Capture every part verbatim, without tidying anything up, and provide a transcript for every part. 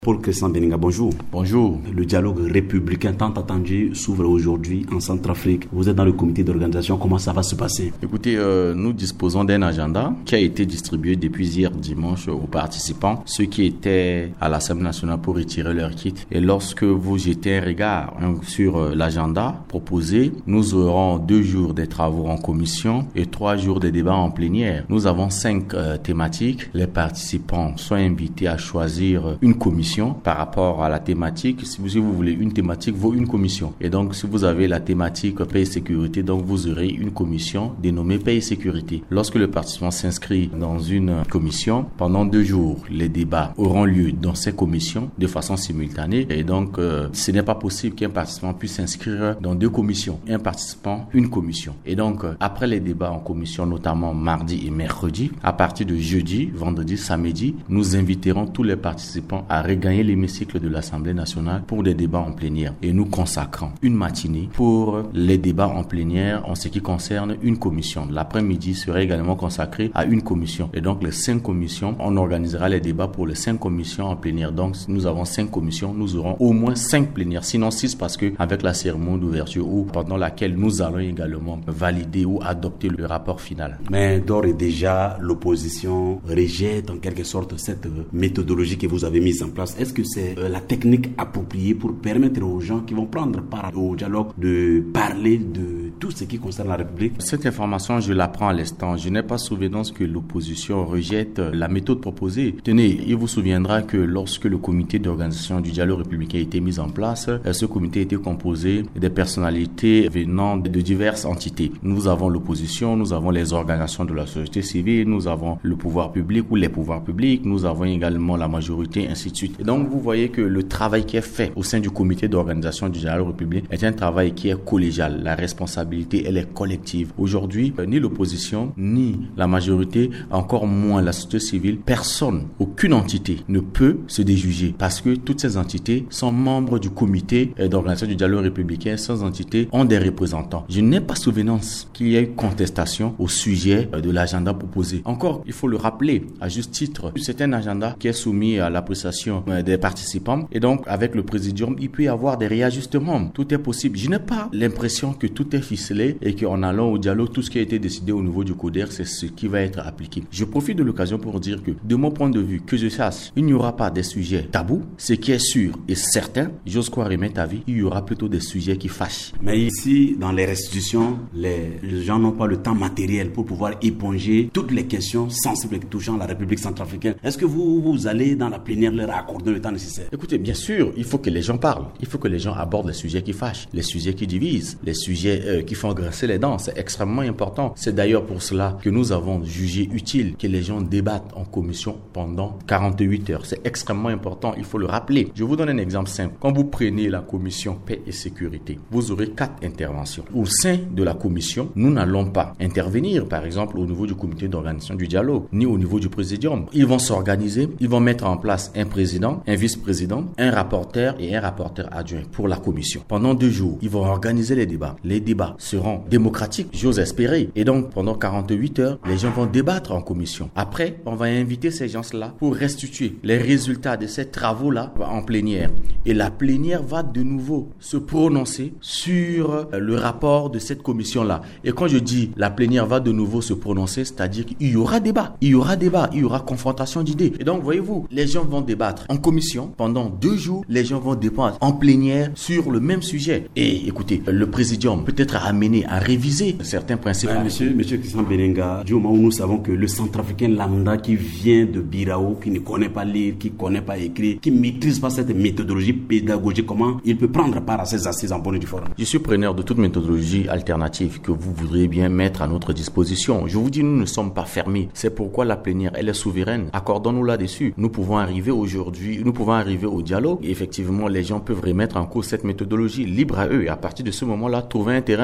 Paul Christian Beninga, bonjour. Bonjour. Le dialogue républicain tant attendu s'ouvre aujourd'hui en Centrafrique. Vous êtes dans le comité d'organisation, comment ça va se passer? Écoutez, euh, nous disposons d'un agenda qui a été distribué depuis hier dimanche aux participants, ceux qui étaient à l'Assemblée nationale pour retirer leur kit. Et lorsque vous jetez un regard hein, sur euh, l'agenda proposé, nous aurons deux jours de travaux en commission et trois jours de débats en plénière. Nous avons cinq euh, thématiques. Les participants sont invités à choisir une commission par rapport à la thématique. Si vous, si vous voulez une thématique, vaut une commission. Et donc, si vous avez la thématique paix et sécurité, donc vous aurez une commission dénommée paix et sécurité. Lorsque le participant s'inscrit dans une commission, pendant deux jours, les débats auront lieu dans ces commissions de façon simultanée. Et donc, euh, ce n'est pas possible qu'un participant puisse s'inscrire dans deux commissions. Un participant, une commission. Et donc, euh, après les débats en commission, notamment mardi et mercredi, à partir de jeudi, vendredi, samedi, nous inviterons tous les participants à gagner l'hémicycle de l'Assemblée nationale pour des débats en plénière. Et nous consacrons une matinée pour les débats en plénière en ce qui concerne une commission. L'après-midi sera également consacré à une commission. Et donc, les cinq commissions, on organisera les débats pour les cinq commissions en plénière. Donc, nous avons cinq commissions, nous aurons au moins cinq plénières, sinon six parce que avec la cérémonie d'ouverture ou pendant laquelle nous allons également valider ou adopter le rapport final. Mais d'ores et déjà, l'opposition rejette en quelque sorte cette méthodologie que vous avez mise en place. Est-ce que c'est euh, la technique appropriée pour permettre aux gens qui vont prendre part au dialogue de parler de tout ce qui concerne la République? Cette information, je la prends à l'instant. Je n'ai pas souvenance que l'opposition rejette la méthode proposée. Tenez, il vous souviendra que lorsque le comité d'organisation du dialogue républicain a été mis en place, ce comité était composé des personnalités venant de diverses entités. Nous avons l'opposition, nous avons les organisations de la société civile, nous avons le pouvoir public ou les pouvoirs publics, nous avons également la majorité, ainsi de suite. Et donc, vous voyez que le travail qui est fait au sein du comité d'organisation du dialogue républicain est un travail qui est collégial. La responsabilité, elle est collective. Aujourd'hui, ni l'opposition, ni la majorité, encore moins la société civile, personne, aucune entité ne peut se déjuger parce que toutes ces entités sont membres du comité d'organisation du dialogue républicain. Ces entités ont des représentants. Je n'ai pas souvenance qu'il y ait eu contestation au sujet de l'agenda proposé. Encore, il faut le rappeler à juste titre, c'est un agenda qui est soumis à l'appréciation des participants et donc avec le présidium il peut y avoir des réajustements, tout est possible. Je n'ai pas l'impression que tout est ficelé et qu'en allant au dialogue tout ce qui a été décidé au niveau du CODER c'est ce qui va être appliqué. Je profite de l'occasion pour dire que de mon point de vue, que je sache, il n'y aura pas des sujets tabous. Ce qui est sûr et certain, j'ose croire et mettre à vie, il y aura plutôt des sujets qui fâchent. Mais ici dans les restitutions, les gens n'ont pas le temps matériel pour pouvoir éponger toutes les questions sensibles touchant la République centrafricaine. Est-ce que vous, vous allez dans la plénière leur accorder le temps nécessaire? Écoutez, bien sûr, il faut que les gens parlent. Il faut que les gens abordent les sujets qui fâchent, les sujets qui divisent, les sujets euh, qui font grincer les dents. C'est extrêmement important. C'est d'ailleurs pour cela que nous avons jugé utile que les gens débattent en commission pendant quarante-huit heures. C'est extrêmement important. Il faut le rappeler. Je vous donne un exemple simple. Quand vous prenez la commission paix et sécurité, vous aurez quatre interventions. Au sein de la commission, nous n'allons pas intervenir, par exemple, au niveau du comité d'organisation du dialogue, ni au niveau du présidium. Ils vont s'organiser. Ils vont mettre en place un président, un vice-président, un rapporteur et un rapporteur adjoint pour la commission. Pendant deux jours, ils vont organiser les débats. Les débats seront démocratiques, j'ose espérer. Et donc, pendant quarante-huit heures, les gens vont débattre en commission. Après, on va inviter ces gens-là pour restituer les résultats de ces travaux-là en plénière. Et la plénière va de nouveau se prononcer sur le rapport de cette commission-là. Et quand je dis la plénière va de nouveau se prononcer, c'est-à-dire qu'il y aura débat. Il y aura débat, il y aura confrontation d'idées. Et donc, voyez-vous, les gens vont débattre en commission. Pendant deux jours, les gens vont débattre en plénière sur le même sujet. Et écoutez, le présidium peut être amené à réviser certains principes. Euh, monsieur, monsieur Christian Beninga, du moment où nous savons que le centrafricain lambda qui vient de Birao, qui ne connaît pas lire, qui ne connaît pas écrire, qui ne maîtrise pas cette méthodologie pédagogique, comment il peut prendre part à ces assises en bonne et due forme? Je suis preneur de toute méthodologie alternative que vous voudriez bien mettre à notre disposition. Je vous dis, nous ne sommes pas fermés. C'est pourquoi la plénière, elle est souveraine. Accordons-nous là-dessus. Nous pouvons arriver aujourd'hui, nous pouvons arriver au dialogue. Et effectivement, les gens peuvent remettre en cause cette méthodologie libre à eux. Et à partir de ce moment-là, trouver un terrain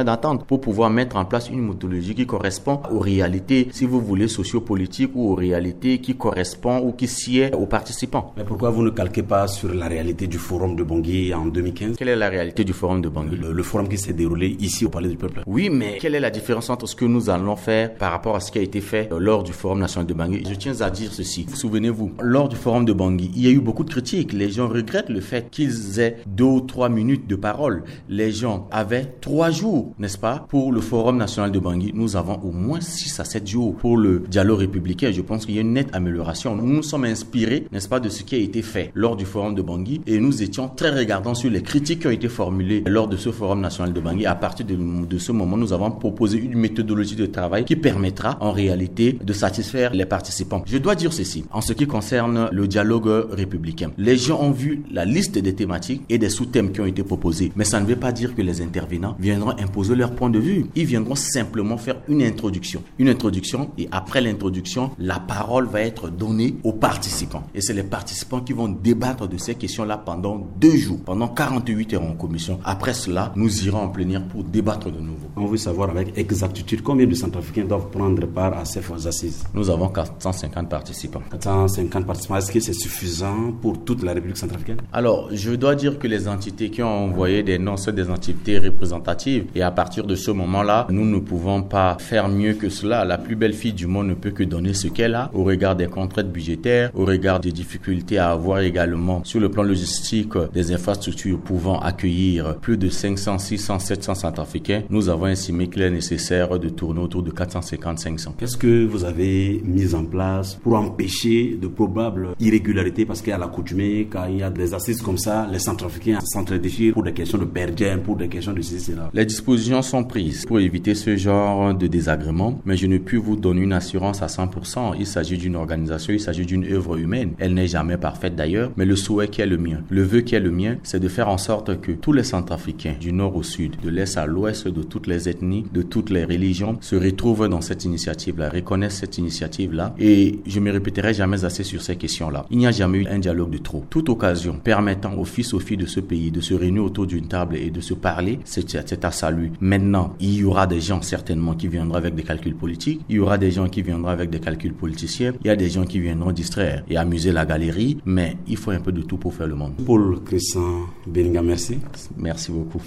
d'entente pour pouvoir mettre en place une méthodologie qui correspond aux réalités, si vous voulez, sociopolitiques ou aux réalités qui correspondent ou qui sied aux participants. Mais pourquoi vous ne calquez pas sur la réalité du forum de Bangui en deux mille quinze? Quelle est la réalité du forum de Bangui? Le, le forum qui s'est déroulé ici au Palais du Peuple. Oui, mais quelle est la différence entre ce que nous allons faire par rapport à ce qui a été fait lors du forum national de Bangui? Je tiens à dire ceci. Vous souvenez-vous, lors du forum de Bangui, il y a eu beaucoup de critiques. Les gens regrettent le fait qu'ils aient deux ou trois minutes de parole. Les gens avaient trois jours, n'est-ce pas, pour le forum national de Bangui. Nous avons au moins six à sept jours pour le dialogue républicain. Je pense qu'il y a une nette amélioration. Nous nous sommes inspirés, n'est-ce pas, de ce qui a été fait lors du forum de Bangui et nous étions très regardants sur les critiques qui ont été formulées lors de ce forum national de Bangui. À partir de, de ce moment, nous avons proposé une méthodologie de travail qui permettra en réalité de satisfaire les participants. Je dois dire ceci en ce qui concerne le dialogue républicain. Les gens ont vu la liste des thématiques et des sous-thèmes qui ont été proposés, mais ça ne veut pas dire que les intervenants viendront imposer leur point de vue. Ils viendront simplement faire une introduction. Une introduction et après l'introduction, la parole va être donnée aux participants. Et c'est les participants qui vont débattre de ces questions-là pendant deux jours, pendant quarante-huit heures en commission. Après cela, nous irons en plénière pour débattre de nouveau. On veut savoir avec exactitude combien de Centrafricains doivent prendre part à ces assises. Nous avons quatre cent cinquante participants. quatre cent cinquante participants, est-ce que c'est suffisant pour toute la République centrafricaine? Alors, je dois dire que les entités qui ont envoyé des noms, c'est des entités représentatives. Et à partir de ce moment-là, nous ne pouvons pas faire mieux que cela. La plus belle fille du monde ne peut que donner ce qu'elle a au regard des contraintes budgétaires, au regard des difficultés à avoir également sur le plan logistique des infrastructures pouvant accueillir plus de cinq cents, six cents, sept cents Centrafricains. Nous avons estimé qu'il est nécessaire de tourner autour de quatre cent cinquante, cinq cents. Qu'est-ce que vous avez mis en place pour empêcher de probables irrégularités? Parce qu'à l'accoutumée, quand il y a des assises comme ça, les Centrafricains s'entredéchirent pour des questions de perdien, pour des questions de ceci, cela. Les dispositions sont prises pour éviter ce genre de désagrément, mais je ne puis vous donner une assurance à cent pour cent. Il s'agit d'une organisation, il s'agit d'une œuvre humaine. Elle n'est jamais parfaite d'ailleurs, mais le souhait qui est le mien, le vœu qui est le mien, c'est de faire en sorte que tous les Centrafricains, du nord au sud, de l'est à l'ouest, de toutes les ethnies, de toutes les religions, se retrouvent dans cette initiative-là, reconnaissent cette initiative-là. Et je me répéterai jamais assez sur ces questions-là. Il n'y a jamais eu un dialogue de trop. Toute occasion permettant aux fils aux filles de ce pays de se réunir autour d'une table et de se parler, c'est, c'est à saluer. Maintenant, il y aura des gens certainement qui viendront avec des calculs politiques, il y aura des gens qui viendront avec des calculs politiciens, il y a des gens qui viendront distraire et amuser la galerie, mais il faut un peu de tout pour faire le monde. Paul Crescent Beninga, merci. Merci beaucoup.